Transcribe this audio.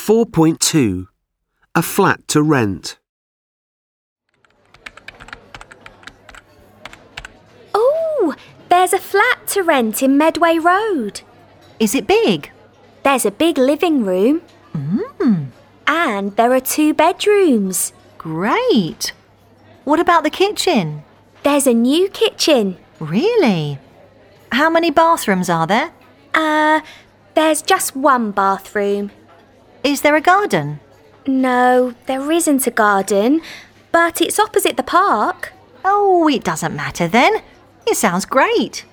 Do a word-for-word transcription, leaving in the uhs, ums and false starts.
four point two. A flat to rent. Oh, there's a flat to rent in Medway Road. Is it big? There's a big living room. Mm, And there are two bedrooms. great. What about the kitchen? There's a new kitchen. Really? How many bathrooms are there? Uh, there's just one bathroom. Is there a garden? No, there isn't a garden, but it's opposite the park. Oh, it doesn't matter then. It sounds great.